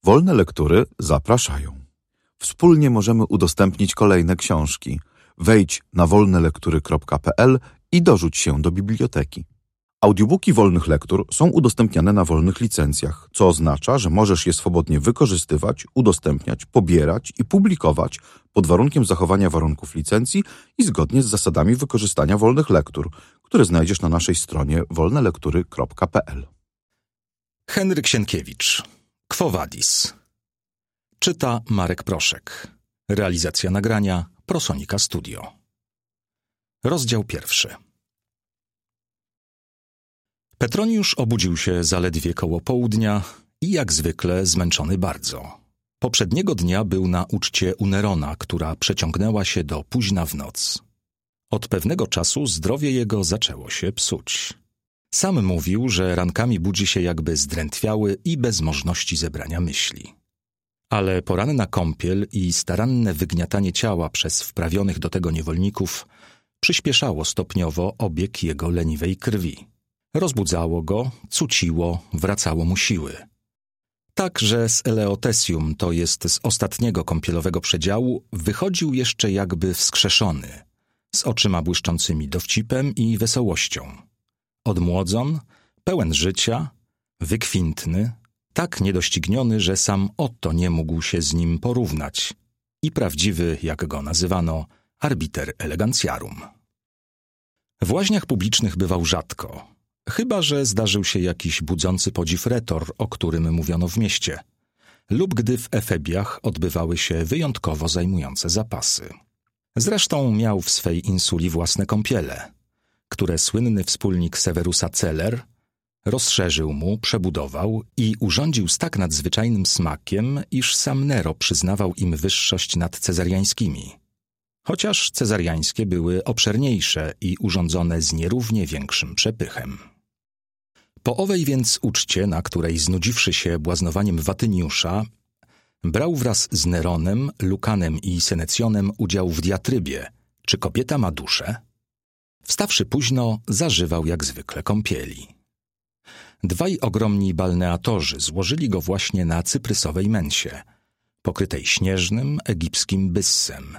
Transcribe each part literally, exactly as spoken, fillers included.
Wolne Lektury zapraszają. Wspólnie możemy udostępnić kolejne książki. Wejdź na wolne lektury kropka p l i dorzuć się do biblioteki. Audiobooki Wolnych Lektur są udostępniane na wolnych licencjach, co oznacza, że możesz je swobodnie wykorzystywać, udostępniać, pobierać i publikować pod warunkiem zachowania warunków licencji i zgodnie z zasadami wykorzystania wolnych lektur, które znajdziesz na naszej stronie wolne lektury kropka p l. Henryk Sienkiewicz. Quo Vadis. Czyta Marek Proszek. Realizacja nagrania Prosonika Studio. Rozdział pierwszy. Petroniusz obudził się zaledwie koło południa i jak zwykle zmęczony bardzo. Poprzedniego dnia był na uczcie u Nerona, która przeciągnęła się do późna w noc. Od pewnego czasu zdrowie jego zaczęło się psuć. Sam mówił, że rankami budzi się jakby zdrętwiały i bez możności zebrania myśli. Ale poranna kąpiel i staranne wygniatanie ciała przez wprawionych do tego niewolników przyspieszało stopniowo obieg jego leniwej krwi. Rozbudzało go, cuciło, wracało mu siły. Tak, że z Eleotesium, to jest z ostatniego kąpielowego przedziału, wychodził jeszcze jakby wskrzeszony, z oczyma błyszczącymi dowcipem i wesołością. Odmłodzon, pełen życia, wykwintny, tak niedościgniony, że sam Otto nie mógł się z nim porównać i prawdziwy, jak go nazywano, arbiter eleganciarum. W łaźniach publicznych bywał rzadko, chyba że zdarzył się jakiś budzący podziw retor, o którym mówiono w mieście, lub gdy w Efebiach odbywały się wyjątkowo zajmujące zapasy. Zresztą miał w swej insuli własne kąpiele, które słynny wspólnik Severusa Celer rozszerzył mu, przebudował i urządził z tak nadzwyczajnym smakiem, iż sam Nero przyznawał im wyższość nad cezariańskimi. Chociaż cezariańskie były obszerniejsze i urządzone z nierównie większym przepychem. Po owej więc uczcie, na której znudziwszy się błaznowaniem Watyniusza, brał wraz z Neronem, Lukanem i Senecjonem udział w diatrybie, czy kobieta ma duszę, wstawszy późno, zażywał jak zwykle kąpieli. Dwaj ogromni balneatorzy złożyli go właśnie na cyprysowej mensie, pokrytej śnieżnym, egipskim byssem,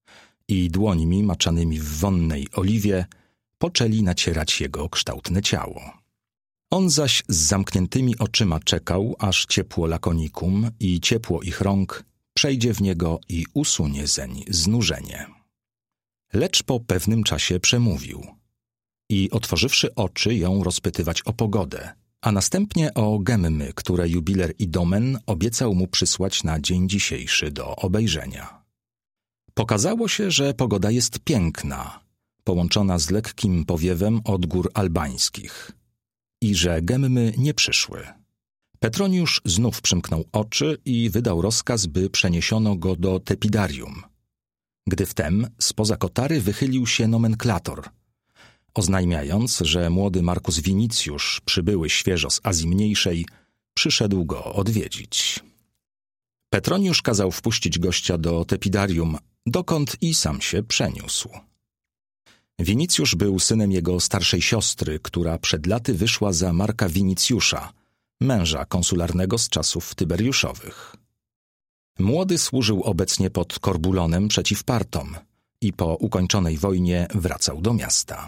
i dłońmi maczanymi w wonnej oliwie poczęli nacierać jego kształtne ciało. On zaś z zamkniętymi oczyma czekał, aż ciepło lakonikum i ciepło ich rąk przejdzie w niego i usunie zeń znużenie. Lecz po pewnym czasie przemówił i otworzywszy oczy ją rozpytywać o pogodę, a następnie o gemmy, które jubiler Idomen obiecał mu przysłać na dzień dzisiejszy do obejrzenia. Pokazało się, że pogoda jest piękna, połączona z lekkim powiewem od gór albańskich i że gemmy nie przyszły. Petroniusz znów przymknął oczy i wydał rozkaz, by przeniesiono go do tepidarium, gdy wtem spoza kotary wychylił się nomenklator, oznajmiając, że młody Marcus Vinicjusz, przybyły świeżo z Azji Mniejszej, przyszedł go odwiedzić. Petroniusz kazał wpuścić gościa do tepidarium, dokąd i sam się przeniósł. Vinicjusz był synem jego starszej siostry, która przed laty wyszła za Marka Vinicjusza, męża konsularnego z czasów tyberiuszowych. Młody służył obecnie pod Korbulonem przeciw Partom i po ukończonej wojnie wracał do miasta.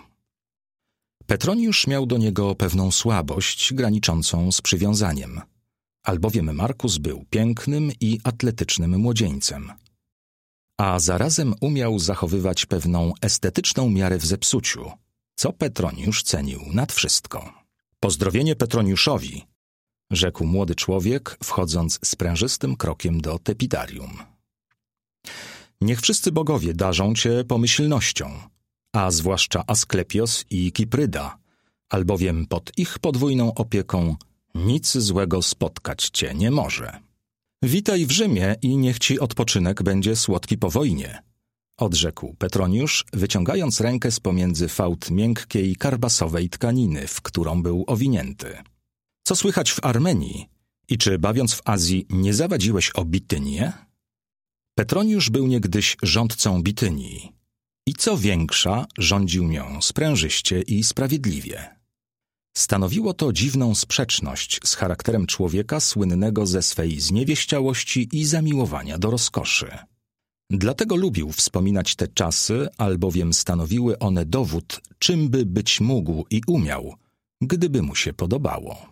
Petroniusz miał do niego pewną słabość graniczącą z przywiązaniem, albowiem Markus był pięknym i atletycznym młodzieńcem, a zarazem umiał zachowywać pewną estetyczną miarę w zepsuciu, co Petroniusz cenił nad wszystko. Pozdrowienie Petroniuszowi, rzekł młody człowiek, wchodząc sprężystym krokiem do tepidarium. Niech wszyscy bogowie darzą cię pomyślnością, a zwłaszcza Asklepios i Kipryda, albowiem pod ich podwójną opieką nic złego spotkać cię nie może. Witaj w Rzymie i niech ci odpoczynek będzie słodki po wojnie, odrzekł Petroniusz, wyciągając rękę z pomiędzy fałd miękkiej karbasowej tkaniny, w którą był owinięty. Co słychać w Armenii i czy bawiąc w Azji nie zawadziłeś o Bitynię? Petroniusz był niegdyś rządcą Bitynii i co większa rządził nią sprężyście i sprawiedliwie. Stanowiło to dziwną sprzeczność z charakterem człowieka słynnego ze swej zniewieściałości i zamiłowania do rozkoszy. Dlatego lubił wspominać te czasy, albowiem stanowiły one dowód, czym by być mógł i umiał, gdyby mu się podobało.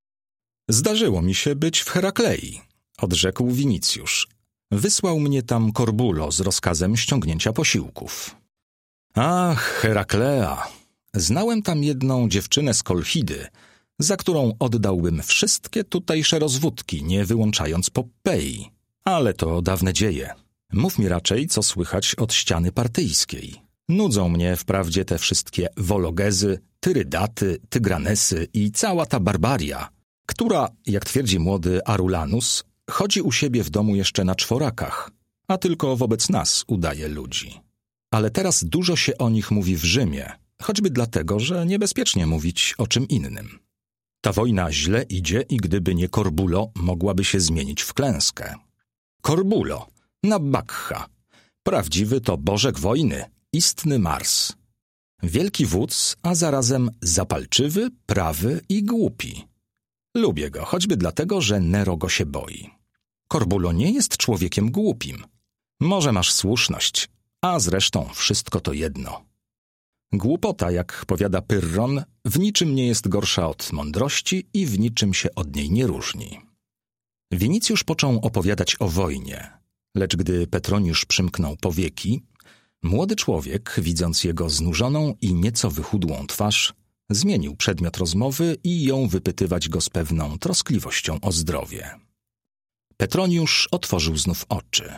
Zdarzyło mi się być w Heraklei, odrzekł Winicjusz. Wysłał mnie tam Korbulo z rozkazem ściągnięcia posiłków. Ach, Heraklea! Znałem tam jedną dziewczynę z Kolchidy, za którą oddałbym wszystkie tutejsze rozwódki, nie wyłączając Poppei. Ale to dawne dzieje. Mów mi raczej, co słychać od ściany partyjskiej. Nudzą mnie wprawdzie te wszystkie Wologezy, Tyrydaty, Tygranesy i cała ta barbaria, która, jak twierdzi młody Arulanus, chodzi u siebie w domu jeszcze na czworakach, a tylko wobec nas udaje ludzi. Ale teraz dużo się o nich mówi w Rzymie, choćby dlatego, że niebezpiecznie mówić o czym innym. Ta wojna źle idzie i gdyby nie Korbulo, mogłaby się zmienić w klęskę. Korbulo, na Bakcha, prawdziwy to bożek wojny, istny Mars. Wielki wódz, a zarazem zapalczywy, prawy i głupi. Lubię go, choćby dlatego, że Nero go się boi. Korbulo nie jest człowiekiem głupim. Może masz słuszność, a zresztą wszystko to jedno. Głupota, jak powiada Pyrron, w niczym nie jest gorsza od mądrości i w niczym się od niej nie różni. Winicjusz począł opowiadać o wojnie, lecz gdy Petroniusz przymknął powieki, młody człowiek, widząc jego znużoną i nieco wychudłą twarz, zmienił przedmiot rozmowy i jął wypytywać go z pewną troskliwością o zdrowie. Petroniusz otworzył znów oczy.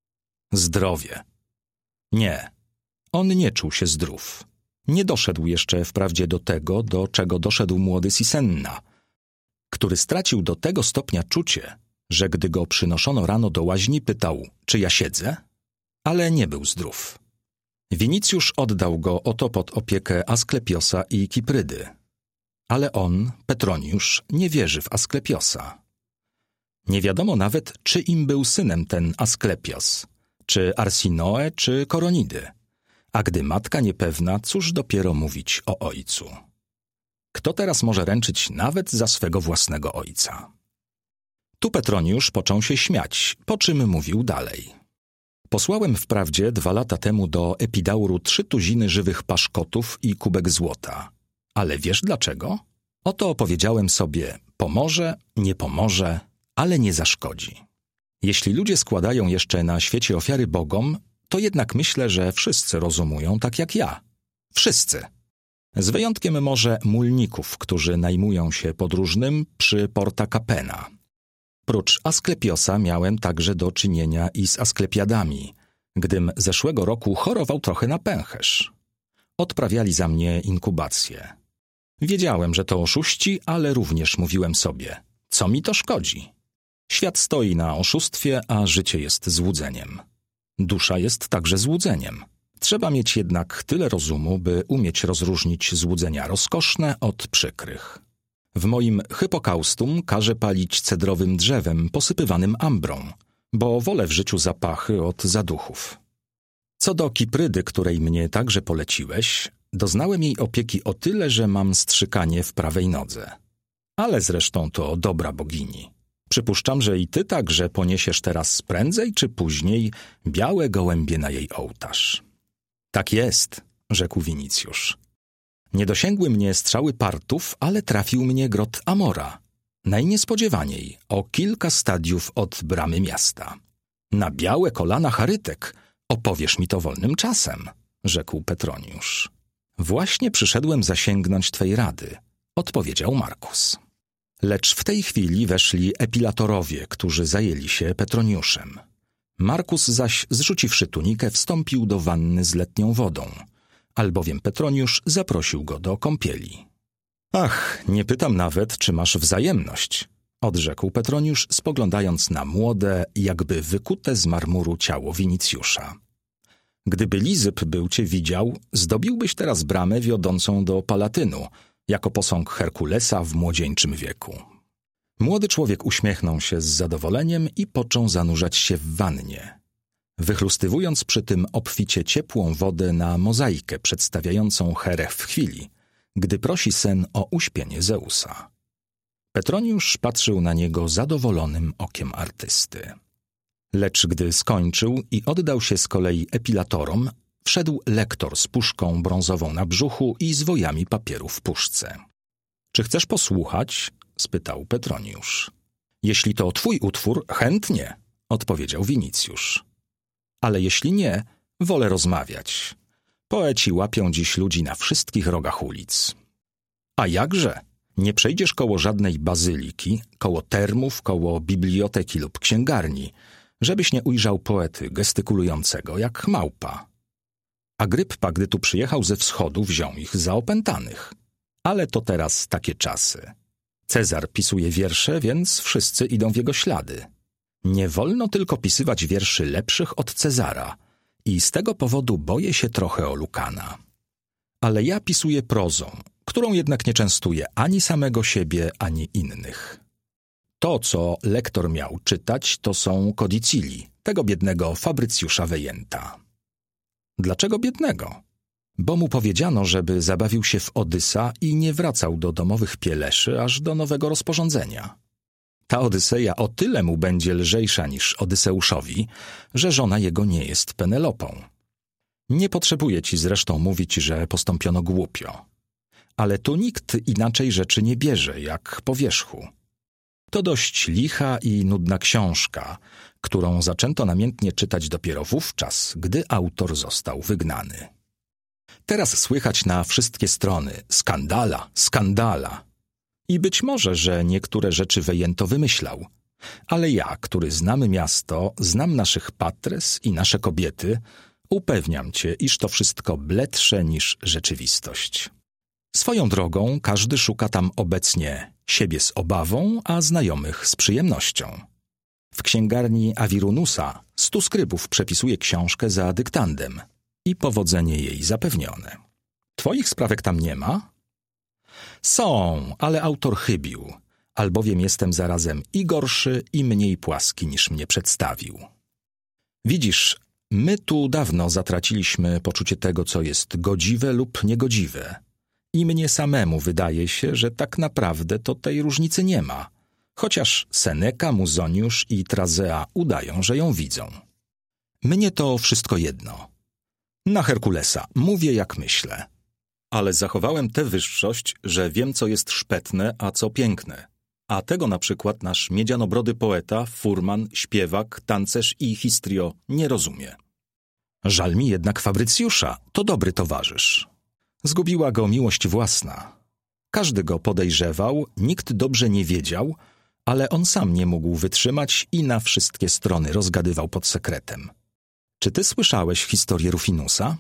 Zdrowie. Nie, on nie czuł się zdrów. Nie doszedł jeszcze wprawdzie do tego, do czego doszedł młody Sisenna, który stracił do tego stopnia czucie, że gdy go przynoszono rano do łaźni, pytał, czy ja siedzę? Ale nie był zdrów. Winicjusz oddał go oto pod opiekę Asklepiosa i Kiprydy. Ale on, Petroniusz, nie wierzy w Asklepiosa. Nie wiadomo nawet, czy im był synem ten Asklepios, czy Arsinoe, czy Koronidy. A gdy matka niepewna, cóż dopiero mówić o ojcu. Kto teraz może ręczyć nawet za swego własnego ojca? Tu Petroniusz począł się śmiać, po czym mówił dalej. Posłałem wprawdzie dwa lata temu do Epidauru trzy tuziny żywych paszkotów i kubek złota. Ale wiesz dlaczego? Oto opowiedziałem sobie, pomoże, nie pomoże, ale nie zaszkodzi. Jeśli ludzie składają jeszcze na świecie ofiary bogom, to jednak myślę, że wszyscy rozumują tak jak ja. Wszyscy. Z wyjątkiem może mulników, którzy najmują się podróżnym przy Porta Capena. Prócz Asklepiosa miałem także do czynienia i z Asklepiadami, gdym zeszłego roku chorował trochę na pęcherz. Odprawiali za mnie inkubację. Wiedziałem, że to oszuści, ale również mówiłem sobie, co mi to szkodzi? Świat stoi na oszustwie, a życie jest złudzeniem. Dusza jest także złudzeniem. Trzeba mieć jednak tyle rozumu, by umieć rozróżnić złudzenia rozkoszne od przykrych. W moim hypokaustum każę palić cedrowym drzewem posypywanym ambrą, bo wolę w życiu zapachy od zaduchów. Co do Kiprydy, której mnie także poleciłeś, doznałem jej opieki o tyle, że mam strzykanie w prawej nodze. Ale zresztą to dobra bogini. Przypuszczam, że i ty także poniesiesz teraz prędzej czy później białe gołębie na jej ołtarz. Tak jest, rzekł Winicjusz. Nie dosięgły mnie strzały Partów, ale trafił mnie grot Amora. Najniespodziewaniej, o kilka stadiów od bramy miasta. Na białe kolana charytek, opowiesz mi to wolnym czasem, rzekł Petroniusz. Właśnie przyszedłem zasięgnąć twej rady, odpowiedział Markus. Lecz w tej chwili weszli epilatorowie, którzy zajęli się Petroniuszem. Markus zaś, zrzuciwszy tunikę, wstąpił do wanny z letnią wodą, albowiem Petroniusz zaprosił go do kąpieli. Ach, nie pytam nawet, czy masz wzajemność, odrzekł Petroniusz, spoglądając na młode, jakby wykute z marmuru ciało Winicjusza. Gdyby Lizyp był cię widział, zdobiłbyś teraz bramę wiodącą do Palatynu, jako posąg Herkulesa w młodzieńczym wieku. Młody człowiek uśmiechnął się z zadowoleniem i począł zanurzać się w wannie, wychlustywując przy tym obficie ciepłą wodę na mozaikę przedstawiającą Herę w chwili, gdy prosi sen o uśpienie Zeusa. Petroniusz patrzył na niego zadowolonym okiem artysty. Lecz gdy skończył i oddał się z kolei epilatorom, wszedł lektor z puszką brązową na brzuchu i zwojami papieru w puszce. — Czy chcesz posłuchać? — spytał Petroniusz. — Jeśli to twój utwór, chętnie — odpowiedział Winicjusz. — Ale jeśli nie, wolę rozmawiać. Poeci łapią dziś ludzi na wszystkich rogach ulic. — A jakże? Nie przejdziesz koło żadnej bazyliki, koło termów, koło biblioteki lub księgarni, żebyś nie ujrzał poety gestykulującego jak małpa. Agryppa, gdy tu przyjechał ze wschodu, wziął ich za opętanych. Ale to teraz takie czasy. Cezar pisuje wiersze, więc wszyscy idą w jego ślady. Nie wolno tylko pisywać wierszy lepszych od Cezara i z tego powodu boję się trochę o Lukana. Ale ja pisuję prozą, którą jednak nie częstuję ani samego siebie, ani innych. To, co lektor miał czytać, to są kodicili, tego biednego Fabrycjusza Wejenta. Dlaczego biednego? Bo mu powiedziano, żeby zabawił się w Odysa i nie wracał do domowych pieleszy aż do nowego rozporządzenia. Ta Odyseja o tyle mu będzie lżejsza niż Odyseuszowi, że żona jego nie jest Penelopą. Nie potrzebuję ci zresztą mówić, że postąpiono głupio. Ale tu nikt inaczej rzeczy nie bierze, jak po wierzchu. To dość licha i nudna książka, którą zaczęto namiętnie czytać dopiero wówczas, gdy autor został wygnany. Teraz słychać na wszystkie strony skandala, skandala. I być może, że niektóre rzeczy Wejento wymyślał, ale ja, który znamy miasto, znam naszych patres i nasze kobiety, upewniam cię, iż to wszystko bledsze niż rzeczywistość. Swoją drogą każdy szuka tam obecnie siebie z obawą, a znajomych z przyjemnością. W księgarni Awirunusa stu skrybów przepisuje książkę za dyktandem i powodzenie jej zapewnione. Twoich sprawek tam nie ma? Są, ale autor chybił, albowiem jestem zarazem i gorszy, i mniej płaski niż mnie przedstawił. Widzisz, my tu dawno zatraciliśmy poczucie tego, co jest godziwe lub niegodziwe. I mnie samemu wydaje się, że tak naprawdę to tej różnicy nie ma, chociaż Seneca, Muzoniusz i Trazea udają, że ją widzą. Mnie to wszystko jedno. Na Herkulesa, mówię jak myślę. Ale zachowałem tę wyższość, że wiem, co jest szpetne, a co piękne. A tego na przykład nasz miedzianobrody poeta, furman, śpiewak, tancerz i histrio nie rozumie. Żal mi jednak Fabrycjusza, to dobry towarzysz. Zgubiła go miłość własna. Każdy go podejrzewał, nikt dobrze nie wiedział, ale on sam nie mógł wytrzymać i na wszystkie strony rozgadywał pod sekretem. Czy ty słyszałeś historię Rufinusa?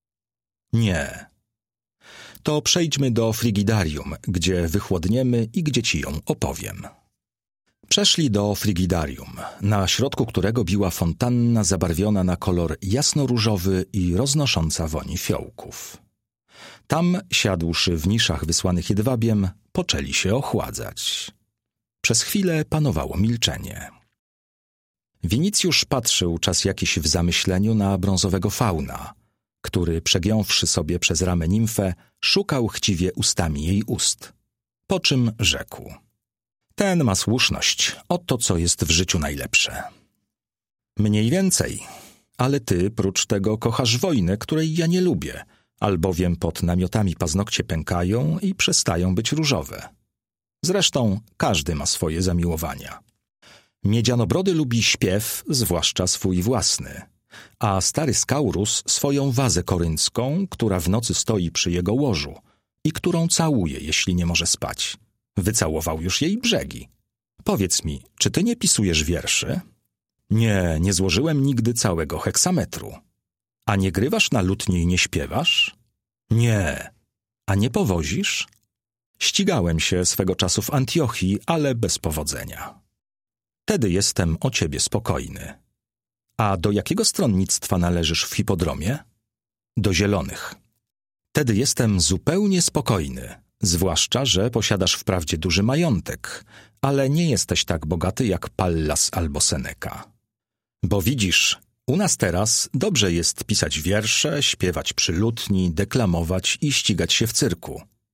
Nie. To przejdźmy do Frigidarium, gdzie wychłodniemy i gdzie ci ją opowiem. Przeszli do Frigidarium, na środku którego biła fontanna zabarwiona na kolor jasno-różowy i roznosząca woń fiołków. Tam, siadłszy w niszach wysłanych jedwabiem, poczęli się ochładzać. Przez chwilę panowało milczenie. Winicjusz patrzył czas jakiś w zamyśleniu na brązowego fauna, który, przegiąwszy sobie przez ramę nimfę, szukał chciwie ustami jej ust. Po czym rzekł: ten ma słuszność, oto co jest w życiu najlepsze. Mniej więcej, ale ty, prócz tego, kochasz wojnę, której ja nie lubię, albowiem pod namiotami paznokcie pękają i przestają być różowe. Zresztą każdy ma swoje zamiłowania. Miedzianobrody lubi śpiew, zwłaszcza swój własny, a stary Skaurus swoją wazę koryncką, która w nocy stoi przy jego łożu i którą całuje, jeśli nie może spać. Wycałował już jej brzegi. Powiedz mi, czy ty nie pisujesz wierszy? Nie, nie złożyłem nigdy całego heksametru. A nie grywasz na lutni i nie śpiewasz? Nie. A nie powozisz? Ścigałem się swego czasu w Antiochii, ale bez powodzenia. Tedy jestem o ciebie spokojny. A do jakiego stronnictwa należysz w hipodromie? Do zielonych. Tedy jestem zupełnie spokojny, zwłaszcza, że posiadasz wprawdzie duży majątek, ale nie jesteś tak bogaty jak Pallas albo Seneca. Bo widzisz, u nas teraz dobrze jest pisać wiersze, śpiewać przy lutni, deklamować i ścigać się w cyrku.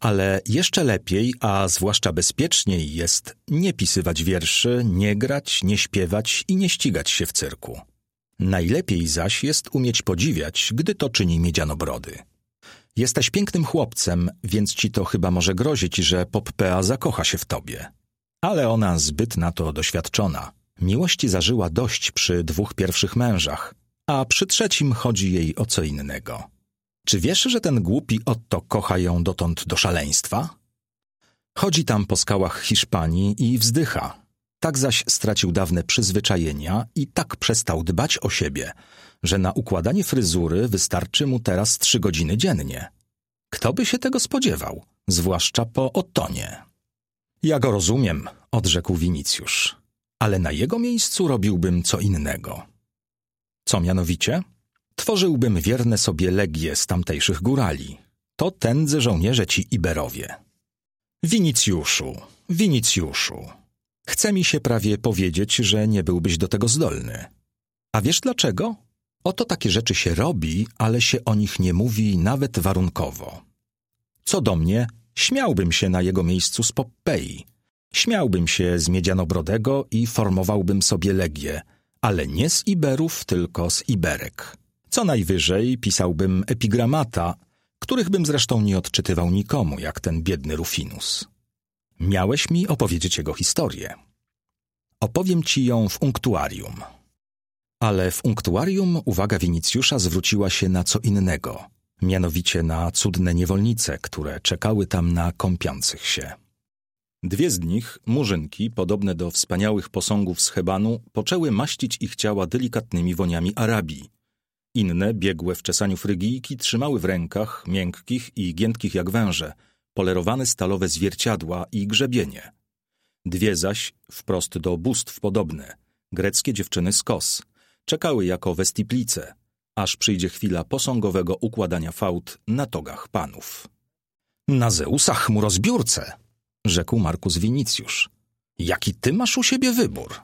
Ale jeszcze lepiej, a zwłaszcza bezpieczniej jest nie pisywać wierszy, nie grać, nie śpiewać i nie ścigać się w cyrku. Najlepiej zaś jest umieć podziwiać, gdy to czyni Miedzianobrody. Jesteś pięknym chłopcem, więc ci to chyba może grozić, że Poppea zakocha się w tobie. Ale ona zbyt na to doświadczona. Miłości zażyła dość przy dwóch pierwszych mężach, a przy trzecim chodzi jej o co innego. Czy wiesz, że ten głupi Otto kocha ją dotąd do szaleństwa? Chodzi tam po skałach Hiszpanii i wzdycha. Tak zaś stracił dawne przyzwyczajenia i tak przestał dbać o siebie, że na układanie fryzury wystarczy mu teraz trzy godziny dziennie. Kto by się tego spodziewał, zwłaszcza po Ottonie? Ja go rozumiem, odrzekł Winicjusz, ale na jego miejscu robiłbym co innego. Co mianowicie? Tworzyłbym wierne sobie legie z tamtejszych górali. To tędzy żołnierze ci Iberowie. Winicjuszu, Winicjuszu, chce mi się prawie powiedzieć, że nie byłbyś do tego zdolny. A wiesz dlaczego? Oto takie rzeczy się robi, ale się o nich nie mówi nawet warunkowo. Co do mnie, śmiałbym się na jego miejscu z Poppei. Śmiałbym się z Miedzianobrodego i formowałbym sobie legię, ale nie z Iberów, tylko z Iberek. Co najwyżej pisałbym epigramata, których bym zresztą nie odczytywał nikomu, jak ten biedny Rufinus. Miałeś mi opowiedzieć jego historię. Opowiem ci ją w unktuarium. Ale w unktuarium uwaga Winicjusza zwróciła się na co innego, mianowicie na cudne niewolnice, które czekały tam na kąpiących się. Dwie z nich, murzynki, podobne do wspaniałych posągów z Hebanu, poczęły maścić ich ciała delikatnymi woniami Arabii. Inne, biegłe w czesaniu frygijki, trzymały w rękach, miękkich i giętkich jak węże, polerowane stalowe zwierciadła i grzebienie. Dwie zaś, wprost do bóstw podobne, greckie dziewczyny z Kos, czekały jako westiplice, aż przyjdzie chwila posągowego układania fałd na togach panów. Na Zeusa chmurozbiórce, rzekł Markus Winicjusz. Jaki ty masz u siebie wybór?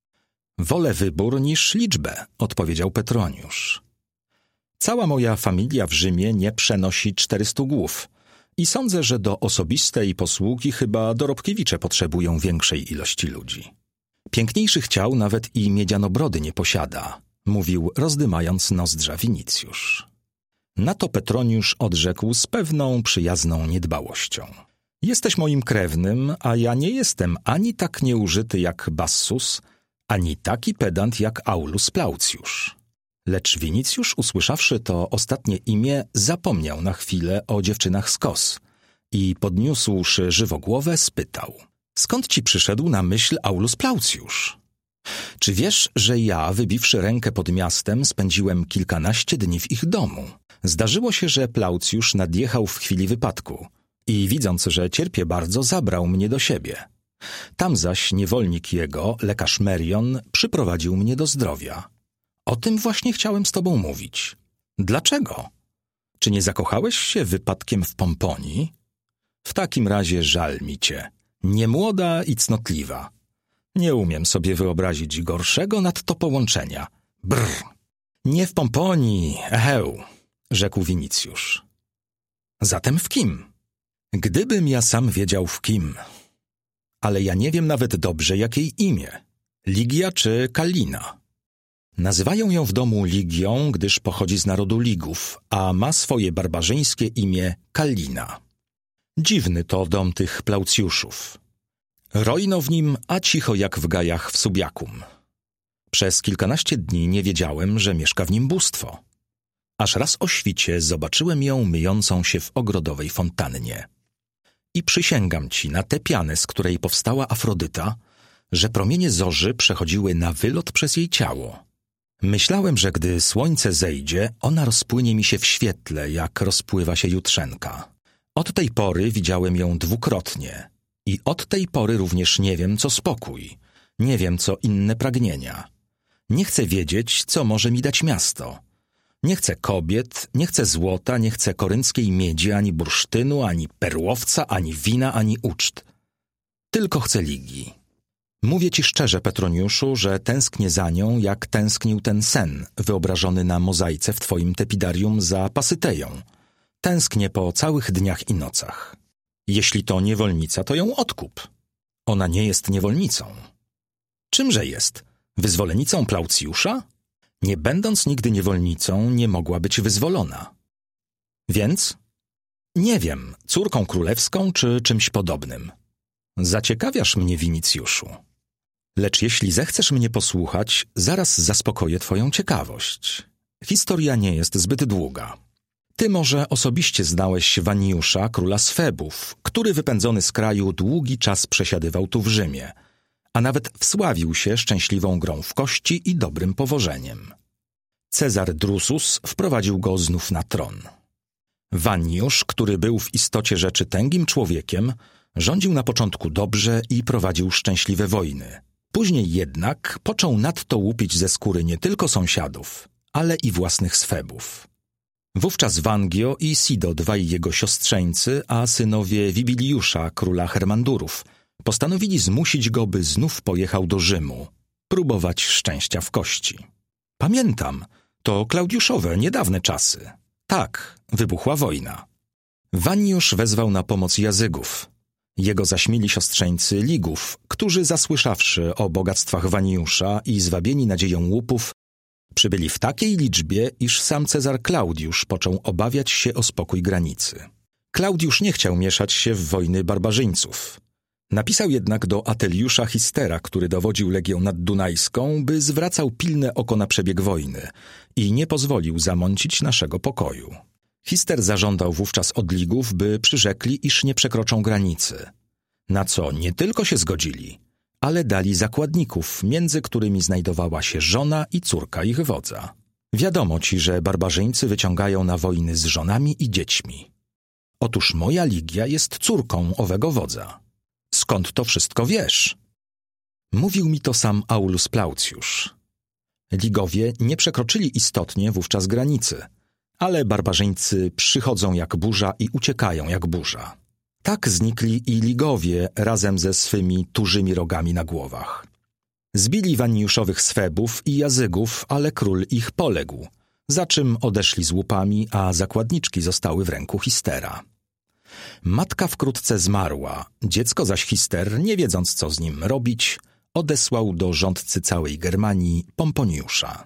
Wolę wybór niż liczbę, odpowiedział Petroniusz. Cała moja familia w Rzymie nie przenosi czterystu głów i sądzę, że do osobistej posługi chyba dorobkiewicze potrzebują większej ilości ludzi. Piękniejszych ciał nawet i Miedzianobrody nie posiada, mówił, rozdymając nozdrza Winicjusz. Na to Petroniusz odrzekł z pewną przyjazną niedbałością. Jesteś moim krewnym, a ja nie jestem ani tak nieużyty jak Bassus, ani taki pedant jak Aulus Plaucjusz. Lecz Winicjusz, usłyszawszy to ostatnie imię, zapomniał na chwilę o dziewczynach z Kos i podniósłszy żywogłowę, spytał: skąd ci przyszedł na myśl Aulus Plaucjusz? Czy wiesz, że ja, wybiwszy rękę pod miastem, spędziłem kilkanaście dni w ich domu? Zdarzyło się, że Plaucjusz nadjechał w chwili wypadku i widząc, że cierpię bardzo, zabrał mnie do siebie. Tam zaś niewolnik jego, lekarz Merion, przyprowadził mnie do zdrowia. O tym właśnie chciałem z tobą mówić. Dlaczego? Czy nie zakochałeś się wypadkiem w Pomponii? W takim razie żal mi cię. Niemłoda i cnotliwa. Nie umiem sobie wyobrazić gorszego nadto połączenia. Brr! Nie w Pomponii, eheł, rzekł Winicjusz. Zatem w kim? Gdybym ja sam wiedział w kim. Ale ja nie wiem nawet dobrze, jakie imię. Ligia czy Kallina? Nazywają ją w domu Ligią, gdyż pochodzi z narodu Ligów, a ma swoje barbarzyńskie imię Kallina. Dziwny to dom tych Plaucjuszów. Rojno w nim, a cicho jak w gajach w Subiakum. Przez kilkanaście dni nie wiedziałem, że mieszka w nim bóstwo. Aż raz o świcie zobaczyłem ją myjącą się w ogrodowej fontannie. I przysięgam ci na tę pianę, z której powstała Afrodyta, że promienie zorzy przechodziły na wylot przez jej ciało. Myślałem, że gdy słońce zejdzie, ona rozpłynie mi się w świetle, jak rozpływa się jutrzenka. Od tej pory widziałem ją dwukrotnie i od tej pory również nie wiem, co spokój, nie wiem, co inne pragnienia. Nie chcę wiedzieć, co może mi dać miasto. Nie chcę kobiet, nie chcę złota, nie chcę korynckiej miedzi, ani bursztynu, ani perłowca, ani wina, ani uczt. Tylko chcę Ligii. Mówię ci szczerze, Petroniuszu, że tęsknię za nią, jak tęsknił ten sen, wyobrażony na mozaice w twoim tepidarium za Pasyteją. Tęsknię po całych dniach i nocach. Jeśli to niewolnica, to ją odkup. Ona nie jest niewolnicą. Czymże jest? Wyzwolenicą Plaucjusza? Nie będąc nigdy niewolnicą, nie mogła być wyzwolona. Więc? Nie wiem, córką królewską czy czymś podobnym. Zaciekawiasz mnie, Winicjuszu. Lecz jeśli zechcesz mnie posłuchać, zaraz zaspokoję twoją ciekawość. Historia nie jest zbyt długa. Ty może osobiście znałeś Vaniusza, króla Sfebów, który wypędzony z kraju długi czas przesiadywał tu w Rzymie, a nawet wsławił się szczęśliwą grą w kości i dobrym powożeniem. Cezar Drusus wprowadził go znów na tron. Vaniusz, który był w istocie rzeczy tęgim człowiekiem, rządził na początku dobrze i prowadził szczęśliwe wojny. Później jednak począł nadto łupić ze skóry nie tylko sąsiadów, ale i własnych Sfebów. Wówczas Vangio i Sido, dwaj jego siostrzeńcy, a synowie Wibiliusza, króla Hermandurów, postanowili zmusić go, by znów pojechał do Rzymu, próbować szczęścia w kości. Pamiętam, to Klaudiuszowe, niedawne czasy. Tak, wybuchła wojna. Vaniusz wezwał na pomoc Jazygów. Jego zaśmieli siostrzeńcy Ligów, którzy zasłyszawszy o bogactwach Vaniusza i zwabieni nadzieją łupów, przybyli w takiej liczbie, iż sam Cezar Klaudiusz począł obawiać się o spokój granicy. Klaudiusz nie chciał mieszać się w wojny barbarzyńców. Napisał jednak do Ateliusza Histera, który dowodził Legią Naddunajską, by zwracał pilne oko na przebieg wojny i nie pozwolił zamącić naszego pokoju. Hister zażądał wówczas od Ligów, by przyrzekli, iż nie przekroczą granicy. Na co nie tylko się zgodzili, ale dali zakładników, między którymi znajdowała się żona i córka ich wodza. Wiadomo ci, że barbarzyńcy wyciągają na wojny z żonami i dziećmi. Otóż moja Ligia jest córką owego wodza. Skąd to wszystko wiesz? Mówił mi to sam Aulus Plaucjusz. Ligowie nie przekroczyli istotnie wówczas granicy, ale barbarzyńcy przychodzą jak burza i uciekają jak burza. Tak znikli i Ligowie razem ze swymi tużymi rogami na głowach. Zbili Vaniuszowych Sfebów i Jazygów, ale król ich poległ, za czym odeszli z łupami, a zakładniczki zostały w ręku Histera. Matka wkrótce zmarła, dziecko zaś Hister, nie wiedząc co z nim robić, odesłał do rządcy całej Germanii Pomponiusza.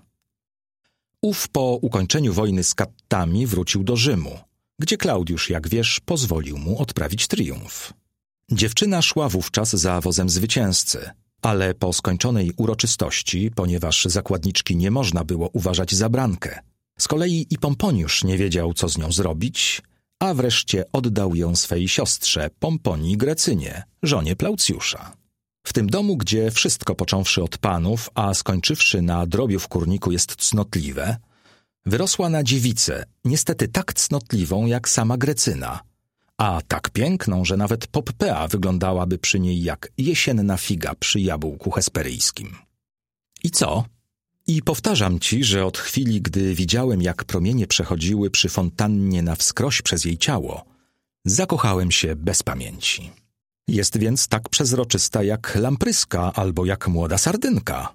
Ów po ukończeniu wojny z Kattami wrócił do Rzymu, gdzie Klaudiusz, jak wiesz, pozwolił mu odprawić triumf. Dziewczyna szła wówczas za wozem zwycięzcy, ale po skończonej uroczystości, ponieważ zakładniczki nie można było uważać za brankę, z kolei i Pomponiusz nie wiedział, co z nią zrobić, a wreszcie oddał ją swej siostrze Pomponii Grecynie, żonie Plaucjusza. W tym domu, gdzie wszystko począwszy od panów, a skończywszy na drobiu w kurniku jest cnotliwe, wyrosła na dziewicę, niestety tak cnotliwą jak sama Grecyna, a tak piękną, że nawet Poppea wyglądałaby przy niej jak jesienna figa przy jabłku hesperyjskim. I co? I powtarzam ci, że od chwili, gdy widziałem, jak promienie przechodziły przy fontannie na wskroś przez jej ciało, zakochałem się bez pamięci. Jest więc tak przezroczysta jak lampryska albo jak młoda sardynka.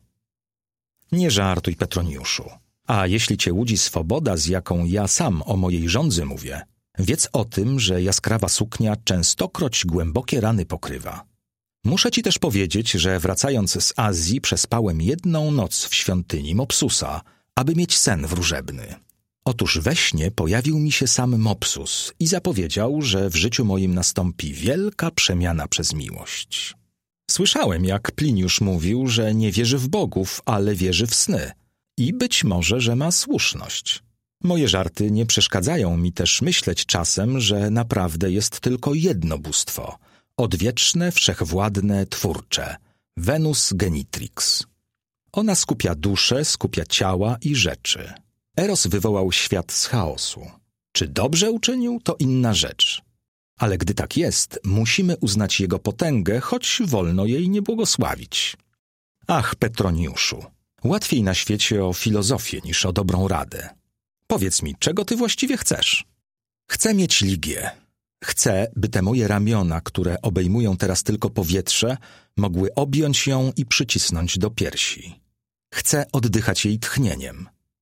Nie żartuj, Petroniuszu. A jeśli cię łudzi swoboda, z jaką ja sam o mojej żądzy mówię, wiedz o tym, że jaskrawa suknia częstokroć głębokie rany pokrywa. Muszę ci też powiedzieć, że wracając z Azji przespałem jedną noc w świątyni Mopsusa, aby mieć sen wróżebny. Otóż we śnie pojawił mi się sam Mopsus i zapowiedział, że w życiu moim nastąpi wielka przemiana przez miłość. Słyszałem, jak Pliniusz mówił, że nie wierzy w bogów, ale wierzy w sny. I być może, że ma słuszność. Moje żarty nie przeszkadzają mi też myśleć czasem, że naprawdę jest tylko jedno bóstwo, odwieczne, wszechwładne, twórcze, Venus Genitrix. Ona skupia duszę, skupia ciała i rzeczy. Eros wywołał świat z chaosu. Czy dobrze uczynił, to inna rzecz. Ale gdy tak jest, musimy uznać jego potęgę, choć wolno jej nie błogosławić. Ach, Petroniuszu, łatwiej na świecie o filozofię niż o dobrą radę. Powiedz mi, czego ty właściwie chcesz? Chcę mieć Ligię. Chcę, by te moje ramiona, które obejmują teraz tylko powietrze, mogły objąć ją i przycisnąć do piersi. Chcę oddychać jej tchnieniem.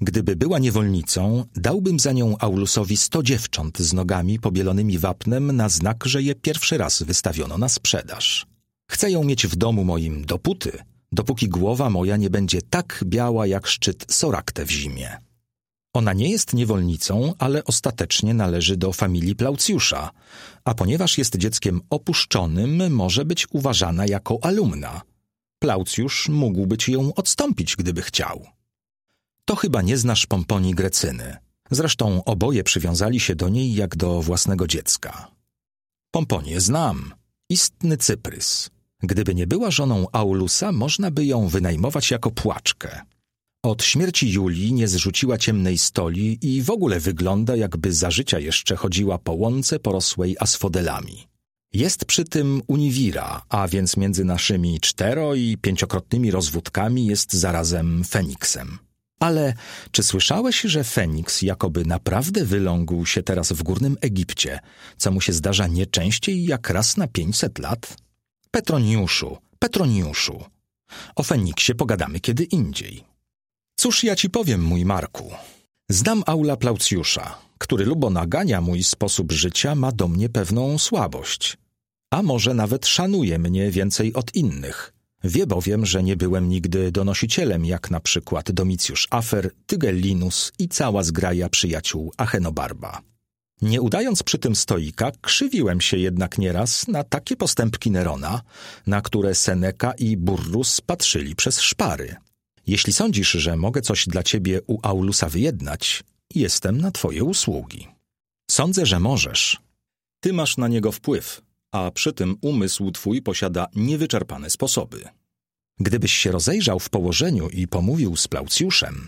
Gdyby była niewolnicą, dałbym za nią Aulusowi sto dziewcząt z nogami pobielonymi wapnem na znak, że je pierwszy raz wystawiono na sprzedaż. Chcę ją mieć w domu moim dopóty, dopóki głowa moja nie będzie tak biała jak szczyt Sorakte w zimie. Ona nie jest niewolnicą, ale ostatecznie należy do familii Plaucjusza, a ponieważ jest dzieckiem opuszczonym, może być uważana jako alumna. Plaucjusz mógłby ci ją odstąpić, gdyby chciał. To chyba nie znasz Pomponii Grecyny. Zresztą oboje przywiązali się do niej jak do własnego dziecka. Pomponię znam. Istny cyprys. Gdyby nie była żoną Aulusa, można by ją wynajmować jako płaczkę. Od śmierci Julii nie zrzuciła ciemnej stoli i w ogóle wygląda, jakby za życia jeszcze chodziła po łące porosłej asfodelami. Jest przy tym uniwira, a więc między naszymi cztero- i pięciokrotnymi rozwódkami jest zarazem Feniksem. Ale czy słyszałeś, że Feniks jakoby naprawdę wylągł się teraz w Górnym Egipcie, co mu się zdarza nie częściej jak raz na pięćset lat? Petroniuszu, Petroniuszu, o Feniksie pogadamy kiedy indziej. Cóż ja ci powiem, mój Marku? Znam Aula Plaucjusza, który lubo nagania mój sposób życia, ma do mnie pewną słabość. A może nawet szanuje mnie więcej od innych. Wie bowiem, że nie byłem nigdy donosicielem, jak na przykład Domicjusz Afer, Tygellinus i cała zgraja przyjaciół Achenobarba. Nie udając przy tym stoika, krzywiłem się jednak nieraz na takie postępki Nerona, na które Seneca i Burrus patrzyli przez szpary. Jeśli sądzisz, że mogę coś dla ciebie u Aulusa wyjednać, jestem na twoje usługi. Sądzę, że możesz. Ty masz na niego wpływ, a przy tym umysł twój posiada niewyczerpane sposoby. Gdybyś się rozejrzał w położeniu i pomówił z Plaucjuszem,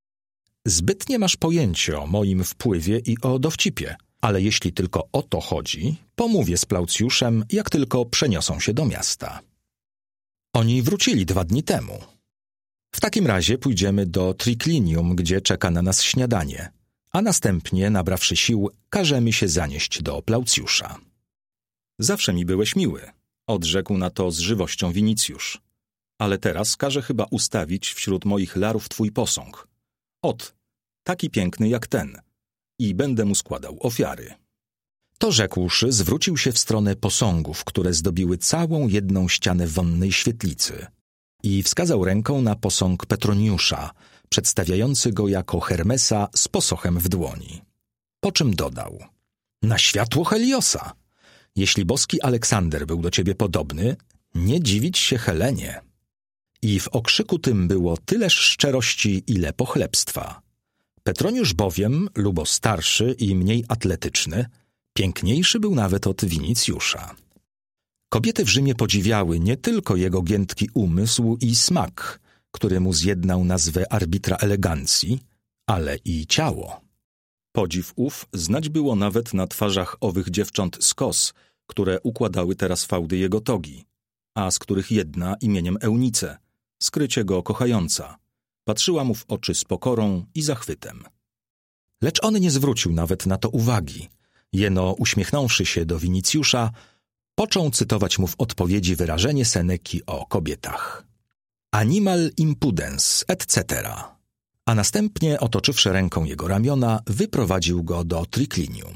zbytnie masz pojęcie o moim wpływie i o dowcipie, ale jeśli tylko o to chodzi, pomówię z Plaucjuszem, jak tylko przeniosą się do miasta. Oni wrócili dwa dni temu. W takim razie pójdziemy do Triclinium, gdzie czeka na nas śniadanie, a następnie, nabrawszy sił, każemy się zanieść do Plaucjusza. Zawsze mi byłeś miły, odrzekł na to z żywością Winicjusz. Ale teraz każę chyba ustawić wśród moich larów twój posąg. Ot, taki piękny jak ten. I będę mu składał ofiary. To rzekłszy, zwrócił się w stronę posągów, które zdobiły całą jedną ścianę wonnej świetlicy. I wskazał ręką na posąg Petroniusza, przedstawiający go jako Hermesa z posochem w dłoni. Po czym dodał: na światło Heliosa! Jeśli boski Aleksander był do ciebie podobny, nie dziwić się Helenie. I w okrzyku tym było tyleż szczerości, ile pochlebstwa. Petroniusz bowiem, lubo starszy i mniej atletyczny, piękniejszy był nawet od Winicjusza. Kobiety w Rzymie podziwiały nie tylko jego giętki umysł i smak, który mu zjednał nazwę arbitra elegancji, ale i ciało. Podziw ów znać było nawet na twarzach owych dziewcząt z Kos, które układały teraz fałdy jego togi, a z których jedna imieniem Eunice, skrycie go kochająca, patrzyła mu w oczy z pokorą i zachwytem. Lecz on nie zwrócił nawet na to uwagi. Jeno, uśmiechnąwszy się do Winicjusza, począł cytować mu w odpowiedzi wyrażenie Seneki o kobietach. Animal impudens, et cetera. A następnie, otoczywszy ręką jego ramiona, wyprowadził go do Triclinium.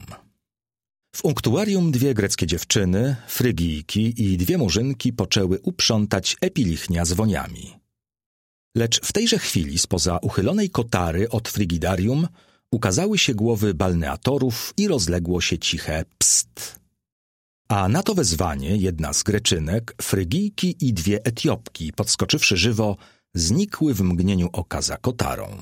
W unktuarium dwie greckie dziewczyny, Frygijki i dwie murzynki poczęły uprzątać epilichnia z woniami. Lecz w tejże chwili spoza uchylonej kotary od frigidarium ukazały się głowy balneatorów i rozległo się ciche pst. A na to wezwanie jedna z Greczynek, Frygijki i dwie Etiopki, podskoczywszy żywo, znikły w mgnieniu oka za kotarą.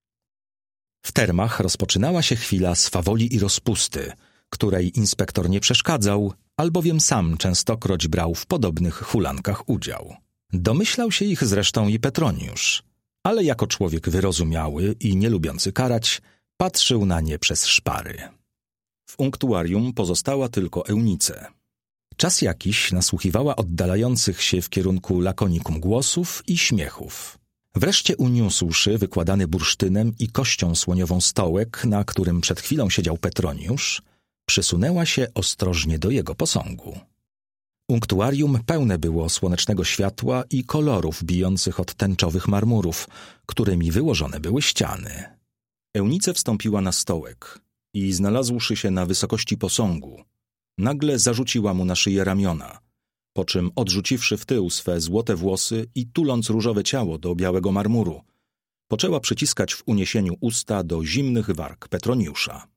W termach rozpoczynała się chwila swawoli i rozpusty, której inspektor nie przeszkadzał, albowiem sam częstokroć brał w podobnych hulankach udział. Domyślał się ich zresztą i Petroniusz, ale jako człowiek wyrozumiały i nie lubiący karać, patrzył na nie przez szpary. W unktuarium pozostała tylko Eunice. Czas jakiś nasłuchiwała oddalających się w kierunku lakonikum głosów i śmiechów. Wreszcie uniósłszy wykładany bursztynem i kością słoniową stołek, na którym przed chwilą siedział Petroniusz, przysunęła się ostrożnie do jego posągu. Unktuarium pełne było słonecznego światła i kolorów bijących od tęczowych marmurów, którymi wyłożone były ściany. Eunice wstąpiła na stołek i znalazłszy się na wysokości posągu, nagle zarzuciła mu na szyję ramiona, po czym odrzuciwszy w tył swe złote włosy i tuląc różowe ciało do białego marmuru, poczęła przyciskać w uniesieniu usta do zimnych warg Petroniusza.